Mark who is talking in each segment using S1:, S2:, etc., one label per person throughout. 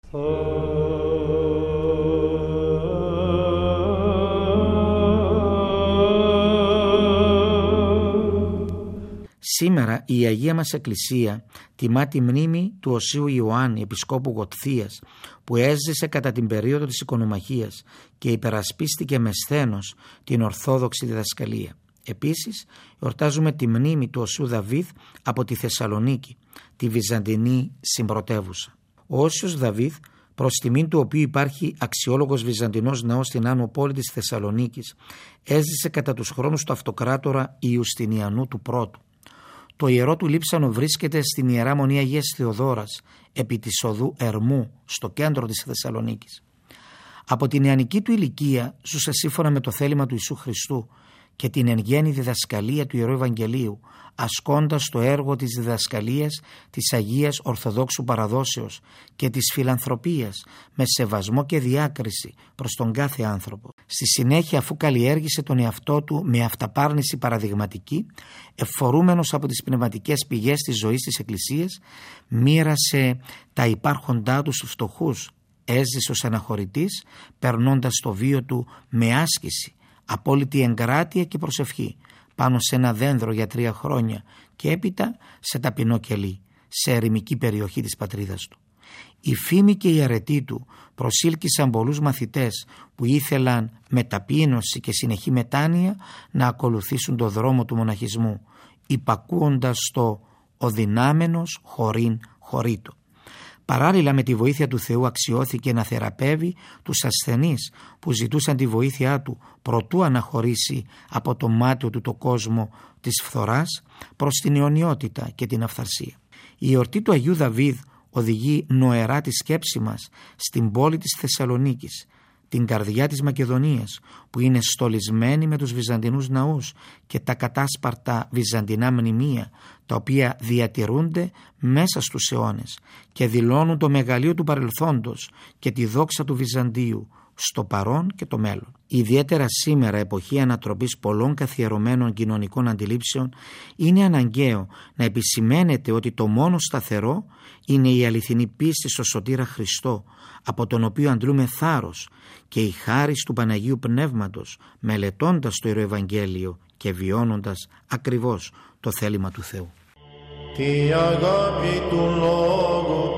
S1: Σήμερα η Αγία μας Εκκλησία τιμά τη μνήμη του Οσίου Ιωάννη, επισκόπου Γοτθίας, που έζησε κατά την περίοδο της οικονομαχίας και υπερασπίστηκε με σθένος την Ορθόδοξη διδασκαλία. Επίσης, εορτάζουμε τη μνήμη του Οσίου Δαβίδ από τη Θεσσαλονίκη, τη Βυζαντινή συμπρωτεύουσα. Ο Όσιος Δαβίδ, προς τιμήν του οποίου υπάρχει αξιόλογος βυζαντινός ναός στην άνω πόλη της Θεσσαλονίκης, έζησε κατά τους χρόνους του αυτοκράτορα Ιουστινιανού του Πρώτου. Το ιερό του λείψανο βρίσκεται στην Ιερά Μονή Αγίας Θεοδόρας, επί της οδού Ερμού, στο κέντρο της Θεσσαλονίκης. Από την νεανική του ηλικία ζούσε σύμφωνα με το θέλημα του Ιησού Χριστού και την εν γέννη διδασκαλία του Ιερού Ευαγγελίου, ασκώντας το έργο της διδασκαλίας της Αγίας Ορθοδόξου Παραδόσεως και της φιλανθρωπίας με σεβασμό και διάκριση προς τον κάθε άνθρωπο. Στη συνέχεια, αφού καλλιέργησε τον εαυτό του με αυταπάρνηση παραδειγματική, εφορούμενος από τις πνευματικές πηγές της ζωής της Εκκλησίας, μοίρασε τα υπάρχοντά του στους φτωχούς, έζησε ως αναχωρητής, περνώντας το βίο του με άσκηση, απόλυτη εγκράτεια και προσευχή, πάνω σε ένα δένδρο για 3 χρόνια και έπειτα σε ταπεινό κελί, σε ερημική περιοχή της πατρίδας του. Η φήμη και η αρετή του προσήλκησαν πολλούς μαθητές που ήθελαν με ταπείνωση και συνεχή μετάνοια να ακολουθήσουν το δρόμο του μοναχισμού, υπακούοντας στο «ο δυνάμενος χωρήν χωρίτο». Παράλληλα με τη βοήθεια του Θεού αξιώθηκε να θεραπεύει τους ασθενείς που ζητούσαν τη βοήθειά του προτού αναχωρήσει από το μάτιο του το κόσμο της φθοράς προς την αιωνιότητα και την αυθαρσία. Η εορτή του Αγίου Δαβίδ οδηγεί νοερά τη σκέψη μας στην πόλη της Θεσσαλονίκης, την καρδιά της Μακεδονίας, που είναι στολισμένη με τους βυζαντινούς ναούς και τα κατάσπαρτα βυζαντινά μνημεία, τα οποία διατηρούνται μέσα στους αιώνες και δηλώνουν το μεγαλείο του παρελθόντος και τη δόξα του Βυζαντίου στο παρόν και το μέλλον. Ιδιαίτερα σήμερα, εποχή ανατροπής πολλών καθιερωμένων κοινωνικών αντιλήψεων, είναι αναγκαίο να επισημαίνεται ότι το μόνο σταθερό είναι η αληθινή πίστη στο Σωτήρα Χριστό, από τον οποίο αντλούμε θάρρος, και η χάρις του Παναγίου Πνεύματος, μελετώντας το Ιερό Ευαγγέλιο και βιώνοντας ακριβώς το θέλημα του Θεού.
S2: Τη αγάπη του Λόγου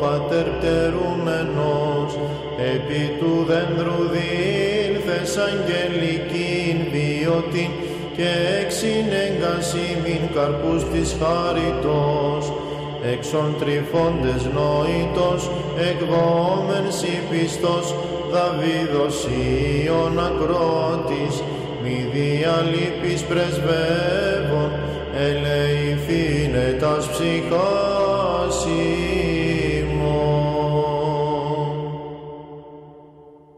S2: πατερτερούμενος, επί του δένδρου διήλθες αγγελικήν βιωτήν και εξυνέγκασιμην καρπούς της χάριτος, εξον τρυφώντες νοήτος, εκδόμεν σοι πιστός, Δαβίδος Ιων ακρότης, μη διαλείπεις πρεσβεύων, ελεηθήνε τας ψυχάς.